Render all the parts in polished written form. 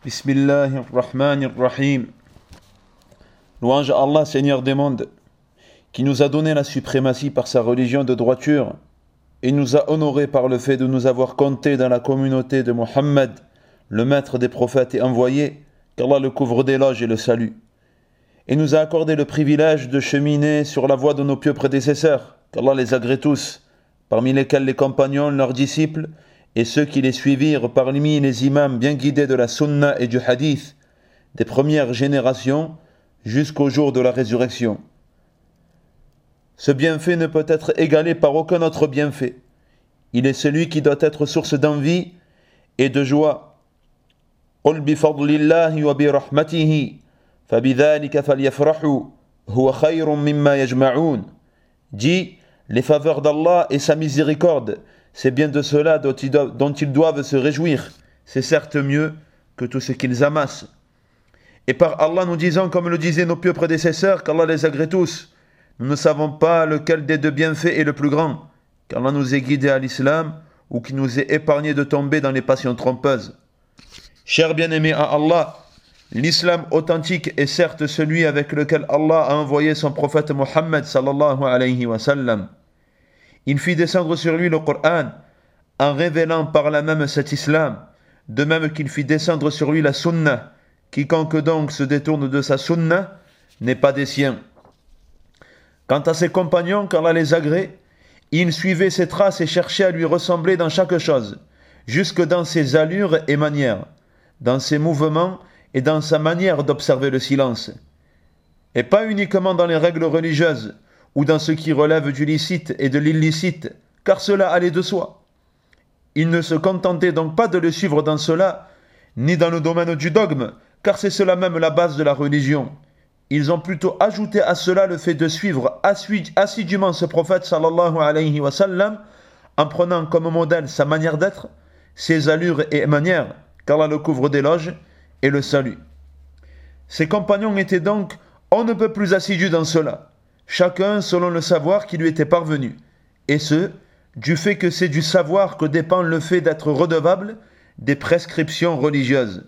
Bismillahirrahmanirrahim. Louange à Allah, Seigneur des mondes, qui nous a donné la suprématie par sa religion de droiture et nous a honorés par le fait de nous avoir comptés dans la communauté de Muhammad, le maître des prophètes et envoyé, qu'Allah le couvre d'éloges et le salue. Et nous a accordé le privilège de cheminer sur la voie de nos pieux prédécesseurs, qu'Allah les agrée tous, parmi lesquels les compagnons, leurs disciples, et ceux qui les suivirent parmi les imams bien guidés de la sunna et du hadith, des premières générations jusqu'au jour de la résurrection. Ce bienfait ne peut être égalé par aucun autre bienfait. Il est celui qui doit être source d'envie et de joie. قُلْ بِفَضْلِ اللَّهِ وَبِرَحْمَتِهِ فَبِذَلِكَ فَلْيَفْرَحُوا هُوَ خَيْرٌ مِمَّا يَجْمَعُونَ. Dit, les faveurs d'Allah et sa miséricorde, c'est bien de cela dont ils doivent se réjouir. C'est certes mieux que tout ce qu'ils amassent. Et par Allah, nous disons, comme le disaient nos pieux prédécesseurs, qu'Allah les agrée tous. Nous ne savons pas lequel des deux bienfaits est le plus grand, qu'Allah nous ait guidés à l'islam ou qu'il nous ait épargnés de tomber dans les passions trompeuses. Chers bien-aimés à Allah, l'islam authentique est certes celui avec lequel Allah a envoyé son prophète Muhammad sallallahu alayhi wa sallam. Il fit descendre sur lui le Coran en révélant par là même cet islam, de même qu'il fit descendre sur lui la sunna. Quiconque donc se détourne de sa sunna n'est pas des siens. Quant à ses compagnons, qu'Allah les agrée, ils suivaient ses traces et cherchaient à lui ressembler dans chaque chose, jusque dans ses allures et manières, dans ses mouvements et dans sa manière d'observer le silence. Et pas uniquement dans les règles religieuses, ou dans ce qui relève du licite et de l'illicite, car cela allait de soi. Ils ne se contentaient donc pas de le suivre dans cela, ni dans le domaine du dogme, car c'est cela même la base de la religion. Ils ont plutôt ajouté à cela le fait de suivre assidûment ce prophète sallallahu alayhi wa sallam, en prenant comme modèle sa manière d'être, ses allures et manières, qu'Allah le couvre d'éloges et le salue. Ses compagnons étaient donc on ne peut plus assidus dans cela, chacun selon le savoir qui lui était parvenu, et ce, du fait que c'est du savoir que dépend le fait d'être redevable des prescriptions religieuses.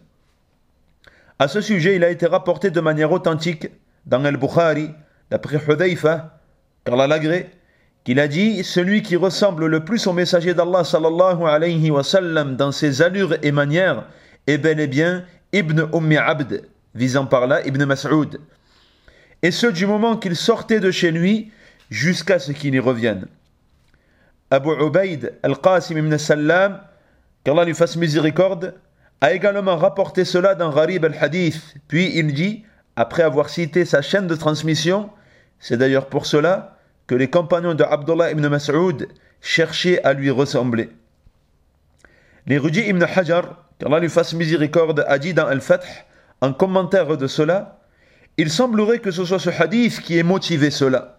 À ce sujet, il a été rapporté de manière authentique dans Al-Bukhari, d'après Hudayfa, qu'Allah l'agrée, qu'il a dit « Celui qui ressemble le plus au messager d'Allah sallallahu alayhi wa sallam dans ses allures et manières est bel et bien Ibn Abd, visant par là Ibn Mas'ud. Et ce du moment qu'il sortait de chez lui jusqu'à ce qu'il y revienne. » Abu Ubaid al-Qasim ibn Sallam, qu'Allah lui fasse miséricorde, a également rapporté cela dans Gharib al-Hadith. Puis il dit, après avoir cité sa chaîne de transmission, c'est d'ailleurs pour cela que les compagnons de Abdullah ibn Mas'ud cherchaient à lui ressembler. L'érudit Ibn Hajar, qu'Allah lui fasse miséricorde, a dit dans Al-Fath, en commentaire de cela, il semblerait que ce soit ce hadith qui ait motivé cela.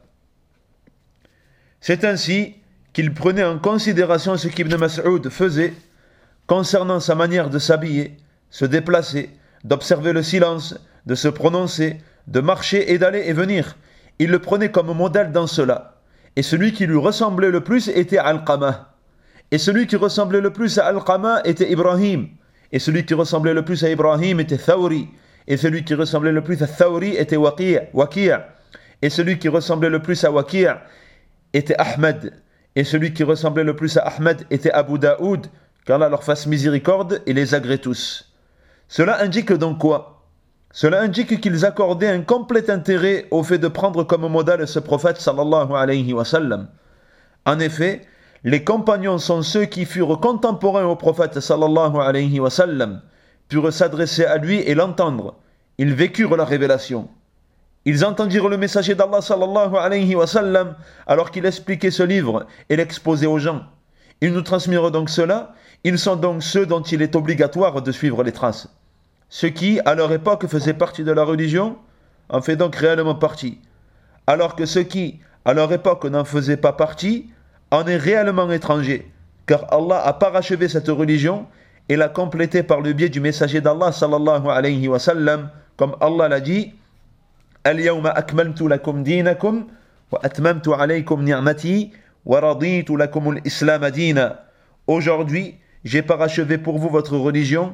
C'est ainsi qu'il prenait en considération ce qu'Ibn Mas'ud faisait concernant sa manière de s'habiller, se déplacer, d'observer le silence, de se prononcer, de marcher et d'aller et venir. Il le prenait comme modèle dans cela. Et celui qui lui ressemblait le plus était Alqama. Et celui qui ressemblait le plus à Alqama était Ibrahim. Et celui qui ressemblait le plus à Ibrahim était Thawri. Et celui qui ressemblait le plus à Thawri était Waqi'. Et celui qui ressemblait le plus à Waqi' était Ahmed. Et celui qui ressemblait le plus à Ahmed était Abu Daoud, qu'Allah leur fasse miséricorde et les agrée tous. Cela indique donc quoi? Cela indique qu'ils accordaient un complet intérêt au fait de prendre comme modèle ce prophète sallallahu alayhi wa sallam. En effet, les compagnons sont ceux qui furent contemporains au prophète sallallahu alayhi wa sallam, purent s'adresser à lui et l'entendre. Ils vécurent la révélation. Ils entendirent le messager d'Allah sallallahu alayhi wa sallam alors qu'il expliquait ce livre et l'exposait aux gens. Ils nous transmirent donc cela. Ils sont donc ceux dont il est obligatoire de suivre les traces. Ceux qui, à leur époque, faisaient partie de la religion, en fait donc réellement partie. Alors que ceux qui, à leur époque, n'en faisaient pas partie, en est réellement étranger. Car Allah a parachevé cette religion et l'a complétée par le biais du messager d'Allah sallallahu alayhi wa sallam, comme Allah l'a dit « Al-yawma akmaltu lakum dinakum wa atmamtu alaykum ni'mati wa raditu lakum al-islam dina » Aujourd'hui, j'ai parachevé pour vous votre religion,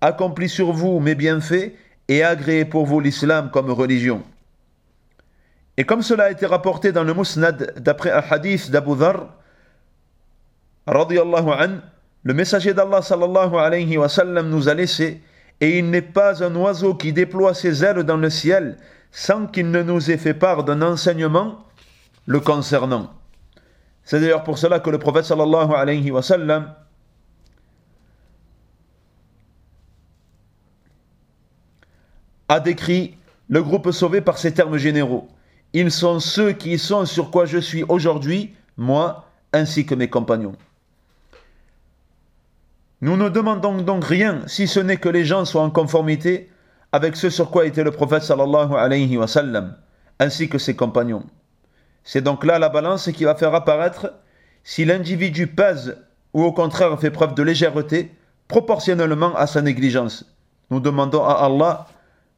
accompli sur vous mes bienfaits et agréé pour vous l'islam comme religion. Et comme cela a été rapporté dans le Musnad d'après un hadith d'Abu Dharr, radiyallahu an, le messager d'Allah sallallahu alayhi wa sallam nous a laissé, et il n'est pas un oiseau qui déploie ses ailes dans le ciel sans qu'il ne nous ait fait part d'un enseignement le concernant. C'est d'ailleurs pour cela que le prophète sallallahu alayhi wa sallam a décrit le groupe sauvé par ces termes généraux. Ils sont ceux qui sont sur quoi je suis aujourd'hui, moi, ainsi que mes compagnons. Nous ne demandons donc rien, si ce n'est que les gens soient en conformité avec ce sur quoi était le prophète sallallahu alayhi wa sallam, ainsi que ses compagnons. C'est donc là la balance qui va faire apparaître si l'individu pèse ou au contraire fait preuve de légèreté proportionnellement à sa négligence. Nous demandons à Allah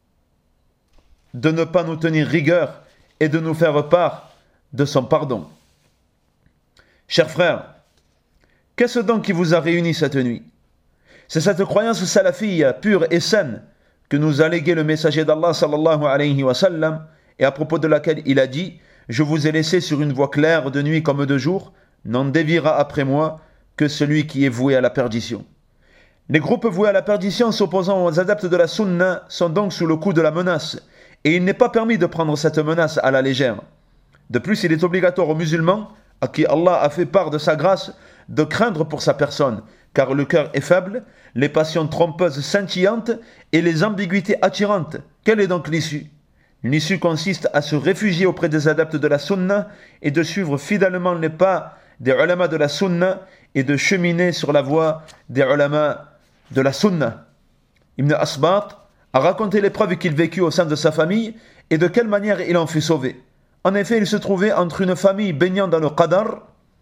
de ne pas nous tenir rigueur et de nous faire part de son pardon. Chers frères, qu'est-ce donc qui vous a réunis cette nuit? C'est cette croyance salafiyya pure et saine que nous a légué le messager d'Allah sallallahu alayhi wa sallam et à propos de laquelle il a dit: je vous ai laissé sur une voie claire de nuit comme de jour, n'en déviera après moi que celui qui est voué à la perdition. Les groupes voués à la perdition s'opposant aux adeptes de la sunna sont donc sous le coup de la menace, et il n'est pas permis de prendre cette menace à la légère. De plus, il est obligatoire aux musulmans, à qui Allah a fait part de sa grâce, de craindre pour sa personne, car le cœur est faible, les passions trompeuses scintillantes et les ambiguïtés attirantes. Quelle est donc l'issue? L'issue consiste à se réfugier auprès des adeptes de la sunna et de suivre fidèlement les pas des ulama de la sunna et de cheminer sur la voie des ulama de la sunna. Ibn Asbat a raconté l'épreuve qu'il vécut au sein de sa famille et de quelle manière il en fut sauvé. En effet, il se trouvait entre une famille baignant dans le qadar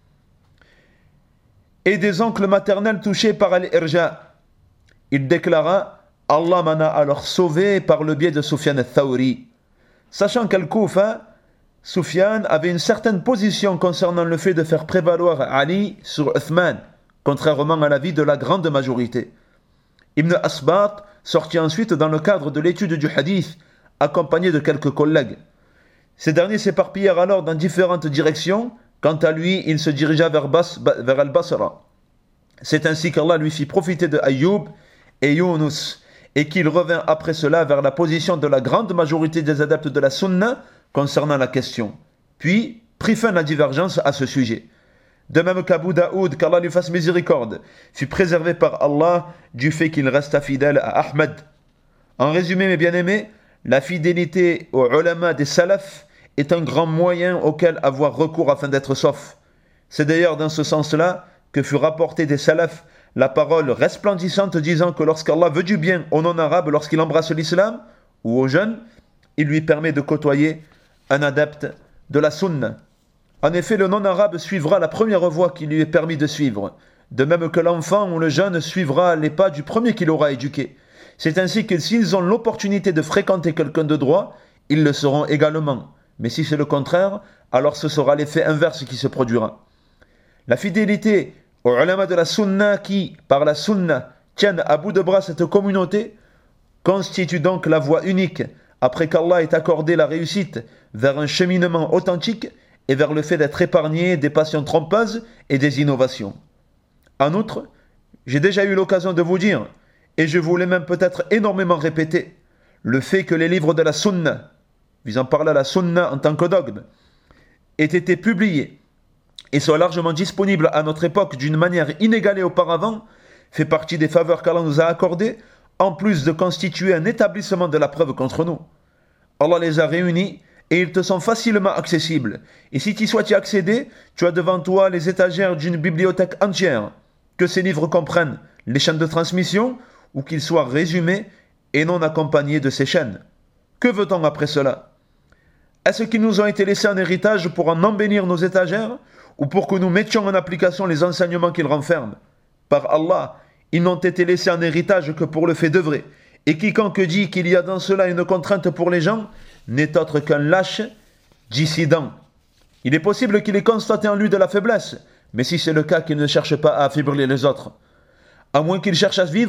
et des oncles maternels touchés par al-irja. Il déclara: Allah m'en a alors sauvé par le biais de Sufyan al-Thawri. Sachant qu'Al-Koufa, Sufyan avait une certaine position concernant le fait de faire prévaloir Ali sur Uthman, contrairement à l'avis de la grande majorité. Ibn Asbat sortit ensuite dans le cadre de l'étude du hadith, accompagné de quelques collègues. Ces derniers s'éparpillèrent alors dans différentes directions. Quant à lui, il se dirigea vers Al-Basra. C'est ainsi qu'Allah lui fit profiter de Ayyub et Yunus, et qu'il revint après cela vers la position de la grande majorité des adeptes de la sunna concernant la question. Puis prit fin la divergence à ce sujet. De même qu'Abu Daoud, qu'Allah lui fasse miséricorde, fut préservé par Allah du fait qu'il resta fidèle à Ahmed. En résumé, mes bien-aimés, la fidélité aux ulama des salafs est un grand moyen auquel avoir recours afin d'être sauf. C'est d'ailleurs dans ce sens-là que fut rapportée des salafs la parole resplendissante disant que lorsqu'Allah veut du bien aux non-arabes lorsqu'il embrasse l'islam ou aux jeunes, il lui permet de côtoyer un adepte de la sunna. En effet, le non-arabe suivra la première voie qui lui est permis de suivre, de même que l'enfant ou le jeune suivra les pas du premier qu'il aura éduqué. C'est ainsi que s'ils ont l'opportunité de fréquenter quelqu'un de droit, ils le seront également. Mais si c'est le contraire, alors ce sera l'effet inverse qui se produira. La fidélité aux ulama de la sunna qui, par la sunna, tiennent à bout de bras cette communauté, constitue donc la voie unique, après qu'Allah ait accordé la réussite vers un cheminement authentique et vers le fait d'être épargné des passions trompeuses et des innovations. En outre, j'ai déjà eu l'occasion de vous dire, et je vous l'ai même peut-être énormément répété, le fait que les livres de la sunna, visant par là la sunna en tant que dogme, aient été publiés et soient largement disponibles à notre époque d'une manière inégalée auparavant, fait partie des faveurs qu'Allah nous a accordées, en plus de constituer un établissement de la preuve contre nous. Allah les a réunis et ils te sont facilement accessibles. Et si tu souhaites y accéder, tu as devant toi les étagères d'une bibliothèque entière, que ces livres comprennent les chaînes de transmission ou qu'ils soient résumés et non accompagnés de ces chaînes. Que veut-on après cela? Est-ce qu'ils nous ont été laissés en héritage pour en embellir nos étagères ou pour que nous mettions en application les enseignements qu'ils renferment? Par Allah, ils n'ont été laissés en héritage que pour le fait d'œuvrer. Et quiconque dit qu'il y a dans cela une contrainte pour les gens n'est autre qu'un lâche dissident. Il est possible qu'il ait constaté en lui de la faiblesse, mais si c'est le cas, qu'il ne cherche pas à affaiblir les autres. À moins qu'il cherche à vivre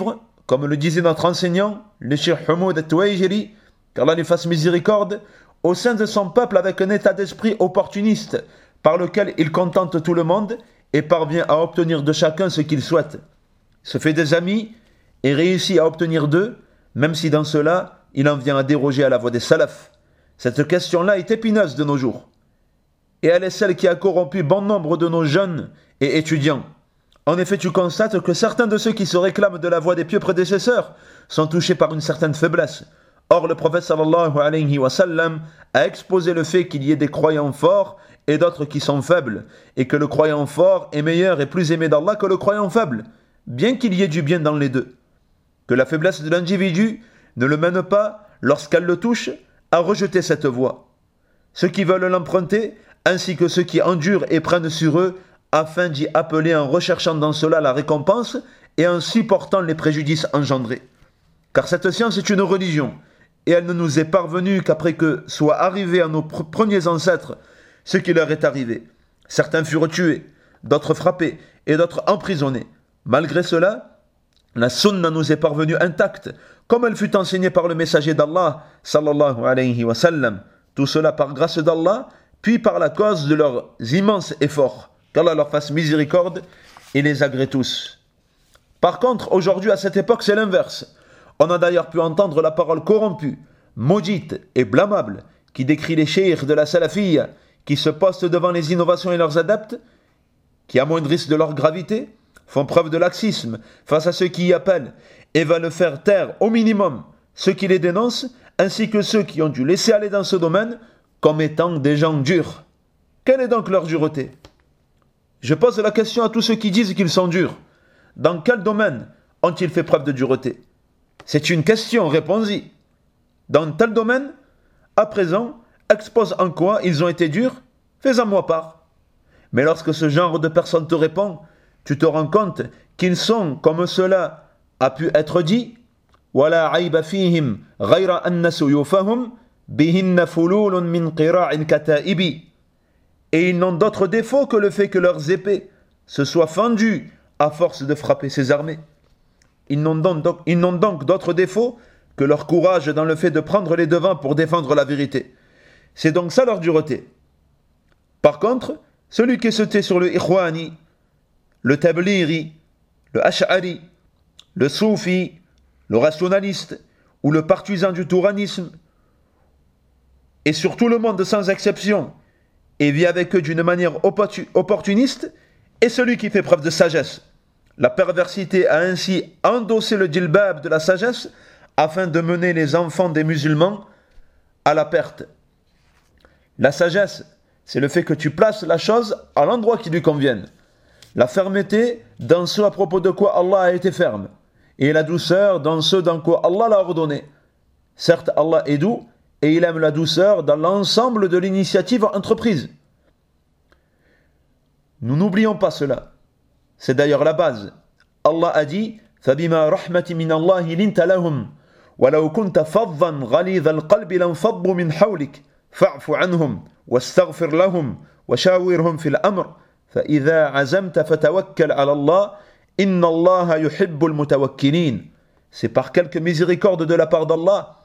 comme le disait notre enseignant, le Cheikh Hamoud al-Tuwaijiri, qu'Allah lui fasse miséricorde, au sein de son peuple avec un état d'esprit opportuniste, par lequel il contente tout le monde et parvient à obtenir de chacun ce qu'il souhaite. Se fait des amis et réussit à obtenir d'eux, même si dans cela, il en vient à déroger à la voie des salafs. Cette question-là est épineuse de nos jours. Et elle est celle qui a corrompu bon nombre de nos jeunes et étudiants. En effet, tu constates que certains de ceux qui se réclament de la voie des pieux prédécesseurs sont touchés par une certaine faiblesse. Or, le prophète sallallahu alayhi wa sallam a exposé le fait qu'il y ait des croyants forts et d'autres qui sont faibles, et que le croyant fort est meilleur et plus aimé d'Allah que le croyant faible, bien qu'il y ait du bien dans les deux. Que la faiblesse de l'individu ne le mène pas, lorsqu'elle le touche, à rejeter cette voie. Ceux qui veulent l'emprunter, ainsi que ceux qui endurent et prennent sur eux, afin d'y appeler en recherchant dans cela la récompense et en supportant les préjudices engendrés. Car cette science est une religion, et elle ne nous est parvenue qu'après que soit arrivé à nos premiers ancêtres ce qui leur est arrivé. Certains furent tués, d'autres frappés et d'autres emprisonnés. Malgré cela, la sunna nous est parvenue intacte, comme elle fut enseignée par le messager d'Allah, sallallahu alayhi wa sallam. Tout cela par grâce d'Allah, puis par la cause de leurs immenses efforts. Qu'Allah leur fasse miséricorde et les agrée tous. Par contre, aujourd'hui, à cette époque, c'est l'inverse. On a d'ailleurs pu entendre la parole corrompue, maudite et blâmable, qui décrit les cheikh de la salafiyya, qui se postent devant les innovations et leurs adeptes, qui amoindrissent de leur gravité, font preuve de laxisme face à ceux qui y appellent, et veulent faire taire au minimum ceux qui les dénoncent, ainsi que ceux qui ont dû laisser aller dans ce domaine, comme étant des gens durs. Quelle est donc leur dureté ? Je pose la question à tous ceux qui disent qu'ils sont durs. Dans quel domaine ont-ils fait preuve de dureté ? C'est une question, réponds-y. Dans tel domaine, à présent, expose en quoi ils ont été durs, fais-en moi part. Mais lorsque ce genre de personne te répond, tu te rends compte qu'ils sont, comme cela a pu être dit, وَلَا عَيْبَ فِيهِمْ غَيْرَ أَنَّ سُيُوفَهُمْ بِهِنَّ فُلُولٌ مِنْ قِرَاعٍ كَتَائِبِ. Et ils n'ont d'autre défaut que le fait que leurs épées se soient fendues à force de frapper ces armées. Ils n'ont donc d'autre défaut que leur courage dans le fait de prendre les devants pour défendre la vérité. C'est donc ça leur dureté. Par contre, celui qui se tait sur le Ikhwani, le Tabliri, le Ash'ari, le Soufi, le rationaliste ou le partisan du touranisme, et sur tout le monde sans exception, et vit avec eux d'une manière opportuniste, est celui qui fait preuve de sagesse. La perversité a ainsi endossé le djilbab de la sagesse afin de mener les enfants des musulmans à la perte. La sagesse, c'est le fait que tu places la chose à l'endroit qui lui convienne. La fermeté dans ce à propos de quoi Allah a été ferme, et la douceur dans ce dans quoi Allah l'a ordonné. Certes, Allah est doux, et il aime la douceur dans l'ensemble de l'initiative entreprise. Nous n'oublions pas cela. C'est d'ailleurs la base. Allah a dit فَبِمَا رَحْمَةٍ مِّنَ اللَّهِ لِنْتَ لَهُمْ وَلَوْ كُنْتَ فَظًّا غَلِيظَ الْقَلْبِ لَانفَضُّوا مِنْ حَوْلِكَ فَاعْفُ عَنْهُمْ وَاسْتَغْفِرْ لَهُمْ وَشَاوِرْهُمْ فِي الْأَمْرِ فَإِذَا عَزَمْتَ فَتَوَكَّلْ عَلَى اللَّهِ إِنَّ اللَّهَ يُحِبُّ الْمُتَوَكِّلِينَ. C'est par quelque miséricorde de la part d'Allah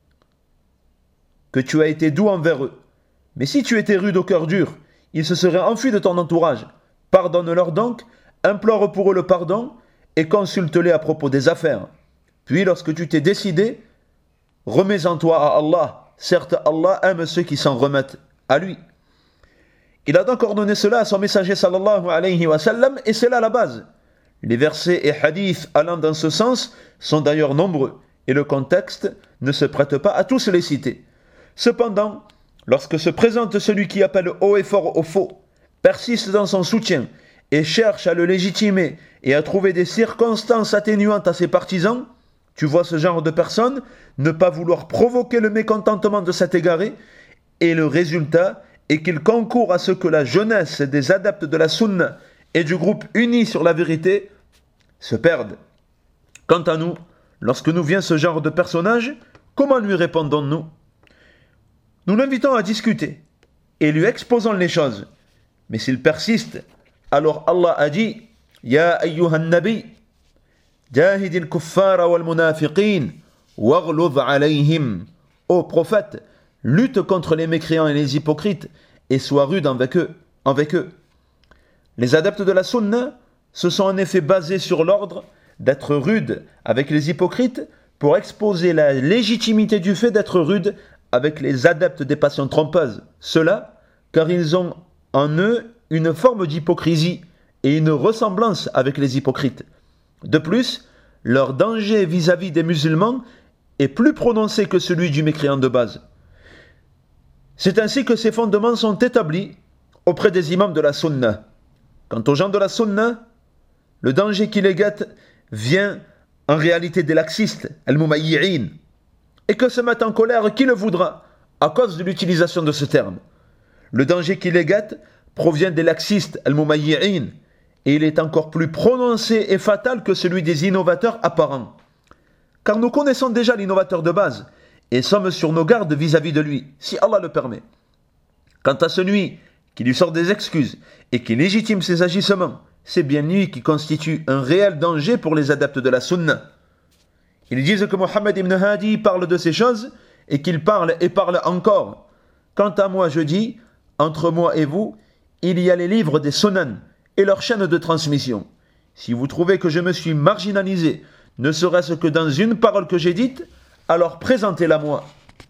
que tu as été doux envers eux. Mais si tu étais rude au cœur dur, ils se seraient enfuis de ton entourage. Pardonne-leur donc, implore pour eux le pardon et consulte-les à propos des affaires. Puis lorsque tu t'es décidé, remets-en toi à Allah. Certes, Allah aime ceux qui s'en remettent à lui. Il a donc ordonné cela à son messager sallallahu alayhi wa sallam, et c'est là la base. Les versets et hadiths allant dans ce sens sont d'ailleurs nombreux, et le contexte ne se prête pas à tous les citer. Cependant, lorsque se présente celui qui appelle haut et fort au faux, persiste dans son soutien et cherche à le légitimer et à trouver des circonstances atténuantes à ses partisans, tu vois ce genre de personne ne pas vouloir provoquer le mécontentement de cet égaré, et le résultat est qu'il concourt à ce que la jeunesse des adeptes de la sunna et du groupe uni sur la vérité se perdent. Quant à nous, lorsque nous vient ce genre de personnage, comment lui répondons-nous ? Nous l'invitons à discuter et lui exposons les choses. Mais s'il persiste, alors Allah a dit « Ya ayyuhan nabi, Jahidil kuffara wal munafiqin waghluz alayhim. Ô prophète, lutte contre les mécréants et les hypocrites et sois rude avec eux. Les adeptes de la sunna se sont en effet basés sur l'ordre d'être rude avec les hypocrites pour exposer la légitimité du fait d'être rude avec les adeptes des passions trompeuses. Cela, car ils ont en eux une forme d'hypocrisie et une ressemblance avec les hypocrites. De plus, leur danger vis-à-vis des musulmans est plus prononcé que celui du mécréant de base. C'est ainsi que ces fondements sont établis auprès des imams de la sunna. Quant aux gens de la sunna, le danger qui les guette vient en réalité des laxistes, al-mumayyi'in, et que se mette en colère qui le voudra à cause de l'utilisation de ce terme. Le danger qui les guette provient des laxistes, al-mumayyi'in, et il est encore plus prononcé et fatal que celui des innovateurs apparents. Car nous connaissons déjà l'innovateur de base et sommes sur nos gardes vis-à-vis de lui, si Allah le permet. Quant à celui qui lui sort des excuses et qui légitime ses agissements, c'est bien lui qui constitue un réel danger pour les adeptes de la sunna. Ils disent que Mohammed ibn Hadi parle de ces choses et qu'il parle et parle encore. Quant à moi, je dis, entre moi et vous, il y a les livres des sunan et leur chaîne de transmission. Si vous trouvez que je me suis marginalisé, ne serait-ce que dans une parole que j'ai dite, alors présentez-la moi.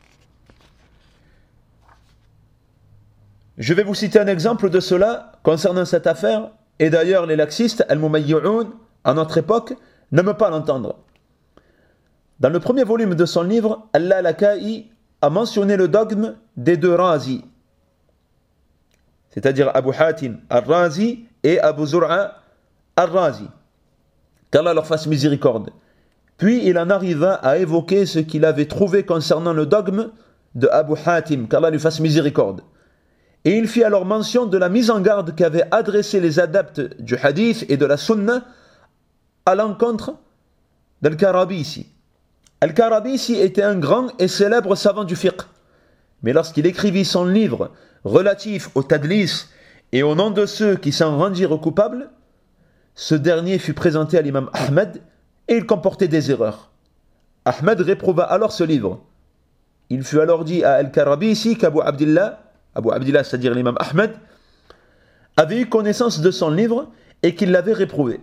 Je vais vous citer un exemple de cela concernant cette affaire, et d'ailleurs les laxistes, al-mumayyi'un, à notre époque, n'aiment pas l'entendre. Dans le premier volume de son livre, Al-Lalaka'i a mentionné le dogme des deux Razi, c'est-à-dire Abu Hatim al-Razi et Abu Zur'a al-Razi, qu'Allah leur fasse miséricorde. Puis il en arriva à évoquer ce qu'il avait trouvé concernant le dogme de Abu Hatim, qu'Allah lui fasse miséricorde. Et il fit alors mention de la mise en garde qu'avaient adressé les adeptes du hadith et de la sunna à l'encontre d'Al-Karabisi. Al-Karabisi était un grand et célèbre savant du fiqh. Mais lorsqu'il écrivit son livre relatif au tadlis et au nom de ceux qui s'en rendirent coupables, ce dernier fut présenté à l'imam Ahmed et il comportait des erreurs. Ahmed réprouva alors ce livre. Il fut alors dit à Al-Karabisi qu'Abu Abdillah, c'est-à-dire l'imam Ahmed, avait eu connaissance de son livre et qu'il l'avait réprouvé.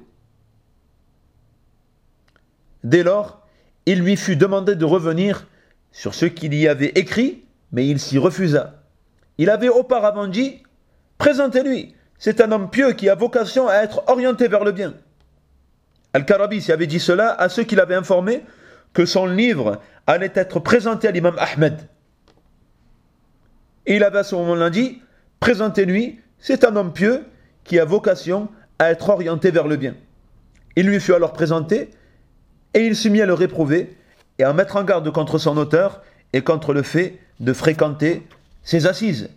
Dès lors, il lui fut demandé de revenir sur ce qu'il y avait écrit, mais il s'y refusa. Il avait auparavant dit « Présentez-lui, c'est un homme pieux qui a vocation à être orienté vers le bien. » Al-Karabisi avait dit cela à ceux qui l'avaient informé que son livre allait être présenté à l'imam Ahmed. Et il avait à ce moment-là dit « Présentez-lui, c'est un homme pieux qui a vocation à être orienté vers le bien. » Il lui fut alors présenté et il se mit à le réprouver et à mettre en garde contre son auteur et contre le fait de fréquenter ses assises.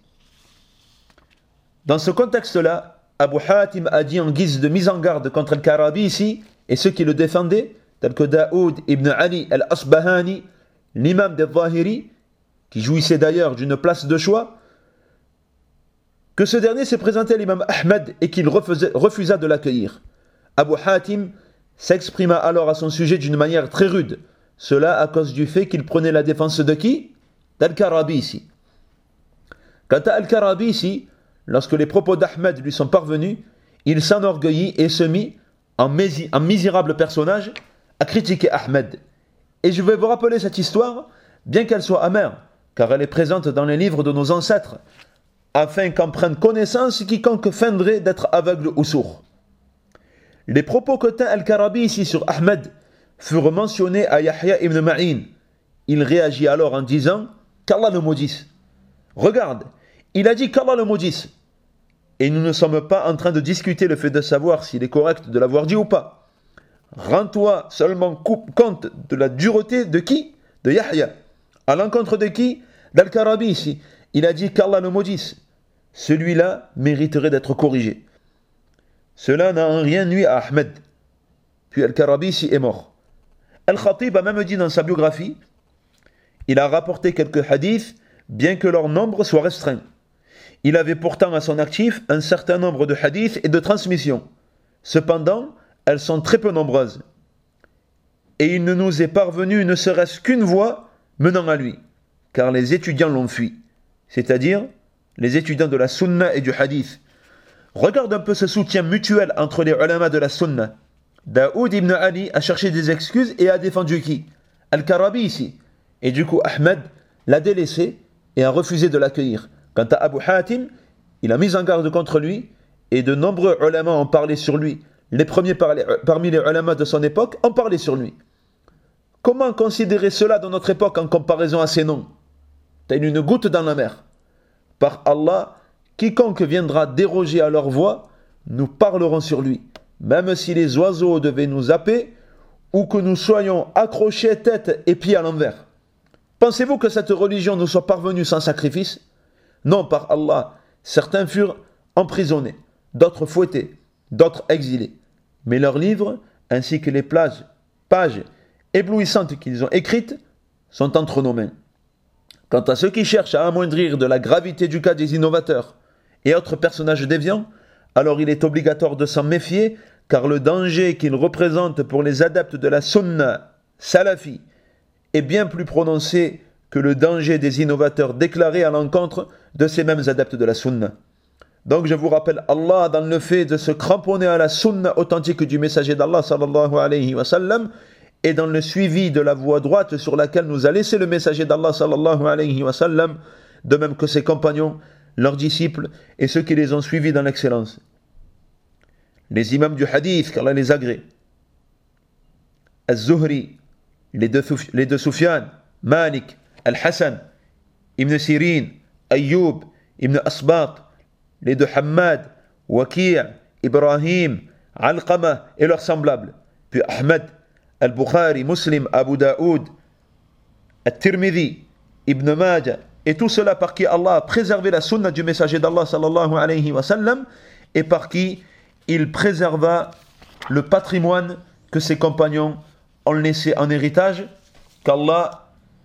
Dans ce contexte-là, Abu Hatim a dit en guise de mise en garde contre Al-Karabisi et ceux qui le défendaient, tels que Daoud ibn Ali al-Asbahani, l'imam des Zahiri, qui jouissait d'ailleurs d'une place de choix, que ce dernier s'est présenté à l'imam Ahmed et qu'il refusa de l'accueillir. Abu Hatim s'exprima alors à son sujet d'une manière très rude, cela à cause du fait qu'il prenait la défense de qui? D'Al-Karabisi. Quant à Al-Karabisi, lorsque les propos d'Ahmed lui sont parvenus, il s'enorgueillit et se mit en misérable personnage à critiquer Ahmed. Et je vais vous rappeler cette histoire, bien qu'elle soit amère, car elle est présente dans les livres de nos ancêtres, afin qu'en prenne connaissance quiconque feindrait d'être aveugle ou sourd. Les propos que tint Al-Karabisi sur Ahmed furent mentionnés à Yahya ibn Ma'in. Il réagit alors en disant qu'Allah le maudisse. Regarde, il a dit qu'Allah le maudisse. Et nous ne sommes pas en train de discuter le fait de savoir s'il est correct de l'avoir dit ou pas. Rends-toi seulement compte de la dureté de qui? De Yahya. À l'encontre de qui? D'Al-Karabisi. Il a dit qu'Allah le maudisse. Celui-là mériterait d'être corrigé. Cela n'a en rien nui à Ahmed. Puis Al-Karabisi est mort. Al-Khatib a même dit dans sa biographie, il a rapporté quelques hadiths, bien que leur nombre soit restreint. Il avait pourtant à son actif un certain nombre de hadiths et de transmissions. Cependant, elles sont très peu nombreuses. et il ne nous est parvenu ne serait-ce qu'une voie menant à lui, car les étudiants l'ont fui, c'est-à-dire les étudiants de la sunna et du hadith. Regarde un peu ce soutien mutuel entre les ulama de la sunna. Daoud ibn Ali a cherché des excuses et a défendu qui? Al-Karabi ici. Et du coup, Ahmed l'a délaissé et a refusé de l'accueillir. Quant à Abu Hatim, il a mis en garde contre lui et de nombreux ulama ont parlé sur lui. Les premiers parmi les ulama de son époque ont parlé sur lui. Comment considérer cela dans notre époque en comparaison à ces noms? Telle une goutte dans la mer. Par Allah, quiconque viendra déroger à leur voix, nous parlerons sur lui, même si les oiseaux devaient nous happer ou que nous soyons accrochés tête et pieds à l'envers. Pensez-vous que cette religion nous soit parvenue sans sacrifice? Non, par Allah, certains furent emprisonnés, d'autres fouettés, d'autres exilés. Mais leurs livres, ainsi que les pages éblouissantes qu'ils ont écrites, sont entre nos mains. Quant à ceux qui cherchent à amoindrir de la gravité du cas des innovateurs et autres personnages déviants, alors il est obligatoire de s'en méfier, car le danger qu'ils représentent pour les adeptes de la sunna salafi est bien plus prononcé que le danger des innovateurs déclarés à l'encontre de ces mêmes adeptes de la sunna. Donc je vous rappelle Allah dans le fait de se cramponner à la sunna authentique du messager d'Allah sallallahu alayhi wa sallam et dans le suivi de la voie droite sur laquelle nous a laissé le messager d'Allah sallallahu alayhi wa sallam, de même que ses compagnons, leurs disciples et ceux qui les ont suivis dans l'excellence. Les imams du hadith, qu'Allah les agrée, Az-Zuhri, les deux Sufyan, Malik, Al-Hassan, Ibn Sirin, Ayyub, Ibn Asbat, les deux Hammad, Waqi', Ibrahim, Alqama et leurs semblables, puis Ahmed, Al-Bukhari, Muslim, Abu Daoud, At-Tirmidhi, Ibn Majah, et tout cela par qui Allah a préservé la sunna du messager d'Allah sallallahu alayhi wa sallam et par qui il préserva le patrimoine que ses compagnons ont laissé en héritage, qu'Allah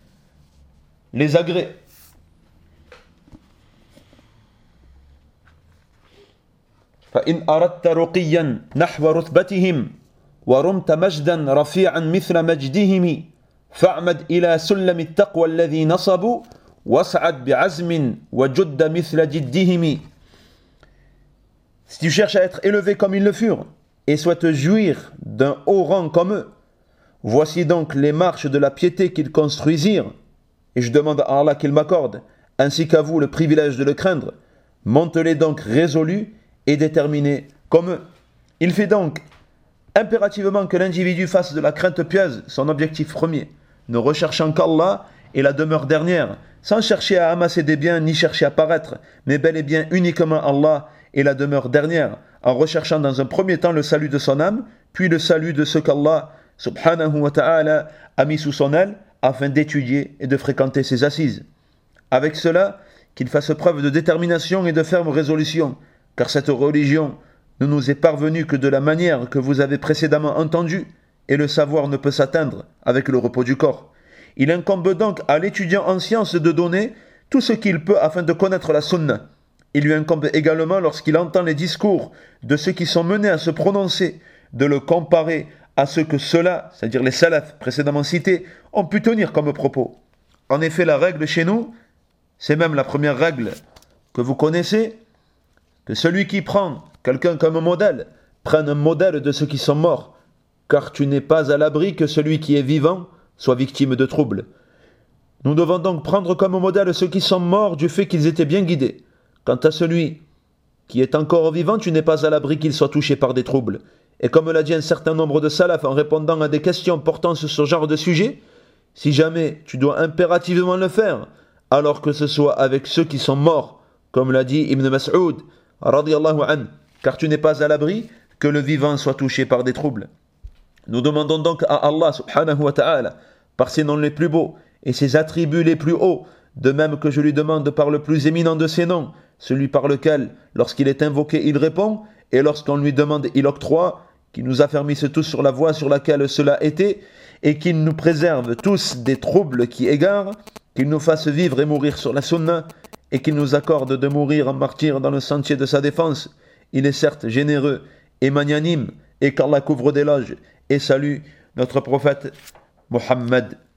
les agrée. فإن أردت رقيا نحو رتبتهم ورمت مجدا رفيعا مثل مجدهم فاعمد إلى سلم التقوى الذي نصبوا واسعد بعزم وجد مثل جدهم. Si tu cherches à être élevé comme ils le furent et souhaites jouir d'un haut rang comme eux, voici donc les marches de la piété qu'ils construisirent, et je demande à Allah qu'il m'accorde, ainsi qu'à vous le privilège de le craindre. Monte-les donc résolus et déterminés comme eux. Il fait donc impérativement que l'individu fasse de la crainte pieuse son objectif premier, ne recherchant qu'Allah et la demeure dernière, sans chercher à amasser des biens ni chercher à paraître, mais bel et bien uniquement Allah et la demeure dernière, en recherchant dans un premier temps le salut de son âme, puis le salut de ce qu'Allah subhanahu wa ta'ala a mis sous son aile, afin d'étudier et de fréquenter ses assises. Avec cela, qu'il fasse preuve de détermination et de ferme résolution, car cette religion ne nous est parvenue que de la manière que vous avez précédemment entendue, et le savoir ne peut s'atteindre avec le repos du corps. Il incombe donc à l'étudiant en sciences de donner tout ce qu'il peut afin de connaître la sunna. Il lui incombe également, lorsqu'il entend les discours de ceux qui sont menés à se prononcer, de le comparer à ce que ceux-là, c'est-à-dire les salafs précédemment cités, ont pu tenir comme propos. En effet, la règle chez nous, c'est même la première règle que vous connaissez, que celui qui prend quelqu'un comme modèle, prenne un modèle de ceux qui sont morts, car tu n'es pas à l'abri que celui qui est vivant soit victime de troubles. Nous devons donc prendre comme modèle ceux qui sont morts du fait qu'ils étaient bien guidés. Quant à celui qui est encore vivant, tu n'es pas à l'abri qu'il soit touché par des troubles. Et comme l'a dit un certain nombre de salafs en répondant à des questions portant sur ce genre de sujet, si jamais tu dois impérativement le faire, alors que ce soit avec ceux qui sont morts, comme l'a dit Ibn Mas'ud, radiyallahu anhu, car tu n'es pas à l'abri que le vivant soit touché par des troubles. Nous demandons donc à Allah subhanahu wa ta'ala, par ses noms les plus beaux et ses attributs les plus hauts, de même que je lui demande par le plus éminent de ses noms, celui par lequel, lorsqu'il est invoqué, il répond, et lorsqu'on lui demande, il octroie, qu'il nous affermisse tous sur la voie sur laquelle cela était, et qu'il nous préserve tous des troubles qui égarent, qu'il nous fasse vivre et mourir sur la sunna, et qu'il nous accorde de mourir en martyr dans le sentier de sa défense. Il est certes généreux et magnanime, et qu'Allah couvre d'éloges et salue notre prophète Muhammad